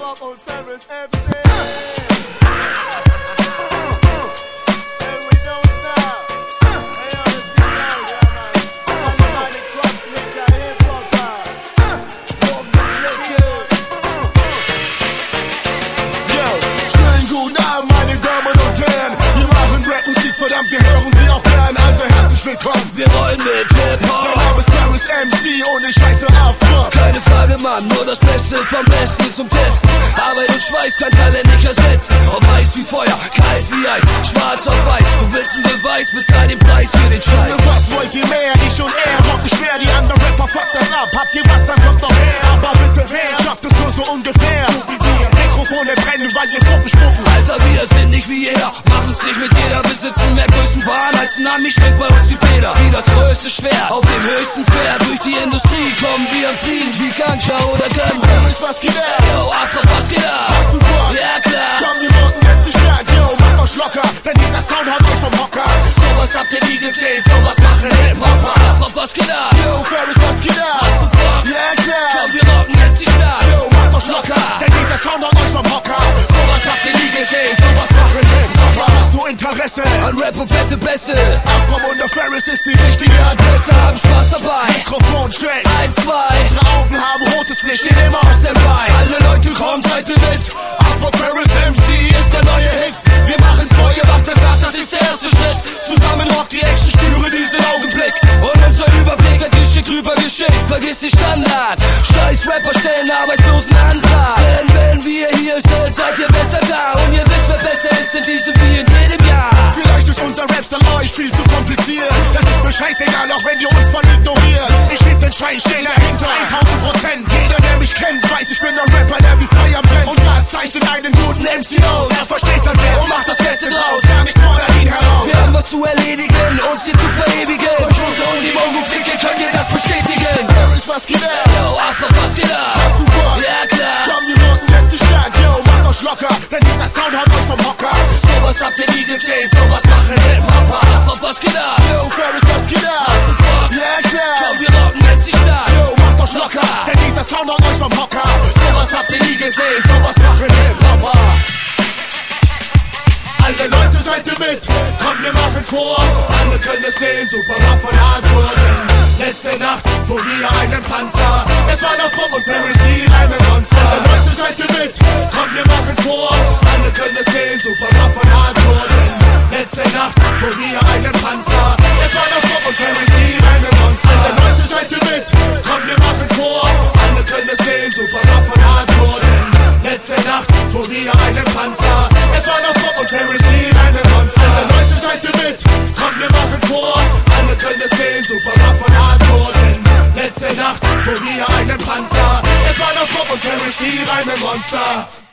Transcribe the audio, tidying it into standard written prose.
Rob und Ferris MC. And we don't stop. Hey, yo, let's get loud. Yeah, man. Alle meine Crocs, Nicker, Hip-Hopper. Boom, Yo, schönen guten Abend, meine Damen und Herren. Wir machen Rap-Musik, verdammt, wir hören sie auch gern. Also herzlich willkommen. Wir wollen mit Hip-Hop. Mein Name ist Ferris MC und ich heiße Afro. Keine Frage, Mann, nur das Beste vom Besten zum Testen. Arbeit und Schweiß kann Talent nicht ersetzen. Ob heiß wie Feuer, kalt wie Eis, schwarz auf weiß. Du willst einen Beweis, bezahl den Preis für den Scheiß. Was wollt ihr mehr? Ich und er rocken schwer. Die anderen Rapper fuckt das ab. Habt ihr was, dann kommt doch her. Aber bitte wer schafft es nur so ungefähr? So wie wir. Mikrofone brennen, weil ihr Fuppen spucken. Alter, wir sind nicht wie jeder, machen's nicht mit jeder. Besitzen mehr Größenwahn als ein Ami, schwingt bei uns die Feder. Wie das größte Schwert auf dem höchsten Pferd. Durch die Industrie kommen wir am Fliegen wie Ganja oder Guns. Ferris, was geht ab? Yo, Afro, was geht ab? Hast du Bock? Ja, klar. Komm, wir rocken jetzt die Stadt. Yo, macht euch locker, denn dieser Sound haut euch vom Hocker. Sowas habt ihr nie gesehen, sowas machen Hip-Hopper. Afro, was geht ab? Yo, Ferris, was geht ab? Hast du Bock? Ja, klar. Komm, wir rocken jetzt die Stadt. Yo, macht euch locker, denn dieser Sound haut euch vom Hocker. Sowas habt ihr nie gesehen, sowas machen Hip-Hopper. Hast du Interesse An Rap und fette Bässe? Afro und der Ferris ist die richtige Adresse. Haben Spaß dabei. Mikrofon check. 1, 2. Unsere Augen haben rotes Licht, stehen immer Aus dem Bein. Alle Leute kommen, seid ihr mit. Afro Ferris MC ist der neue Hit. Wir machen's vor, ihr macht es nach, das ist der erste Schritt. Zusammen rockt die Action, spüre diesen Augenblick. Und unser Überblick wird geschickt rübergeschickt. Vergiss die Standard. Scheiß Rapper stellen Arbeitslosenantrag. Denn wenn wir hier sind, seid ihr besser da. Und ihr wisst, wer besser ist in diesem wie in jedem Jahr. Vielleicht ist unser Rap-Style euch viel zu kompliziert. Das ist mir scheißegal, auch wenn ihr uns voll ignoriert. Ich lieb den Scheiß, steh dahinter 1000%. Jeder, der mich kennt, weiß, ich bin ein Rapper, der wie Feuer brennt. Und das zeichnet einen guten MC aus. Er versteht sein Wert und macht das Beste draus. Gar nicht fordert ihn heraus. Wir haben was zu erledigen, uns hier zu verewigen. Und Schose und die Mongo-Clique könnt ihr das bestätigen. Ferris, was geht ab? Yo, Afro, was geht ab? Hast du Bock? Ja, klar. Komm, wir rocken jetzt die Stadt. Yo, macht euch locker, denn dieser Sound haut euch vom Hocker. Sowas habt ihr nie gesehen, sowas machen Hip-Hopper. Afro, was geht ab? Yo, Ferris, was geht ab? Hast du Bock? Ja, klar. Komm, wir rocken jetzt die Stadt. Yo, macht euch locker, denn dieser Sound haut euch vom Hocker. Sowas habt ihr nie gesehen, sowas machen Hip-Hopper. Alle Leute seid ihr mit, kommt, wir machen vor. Alle können es sehen, super war von Hardcore. Letzte Nacht fuhr wir einen Panzer. Es war noch Rob und Ferris, die Reimemonster. Alle Leute seid ihr mit, kommt, wir machen vor. Alle können es sehen, super war von Hardcore. Letzte Nacht fuhr wir einen Panzer. Es war noch Rob und Ferris, die Reimemonster. Alle Leute seid ihr mit, kommt, wir machen vor. Alle können es sehen, super war von Hardcore. Letzte Nacht fuhr wir einen Panzer. Es war noch Rob und Ferris, die Reimemonster. Alle Leute seid ihr mit, kommt, wir machen vor. Alle können es sehen, super war von Hardcore. Letzte Nacht fuhr wir einen Panzer. Es war noch Rob und Ferris, die Reimemonster.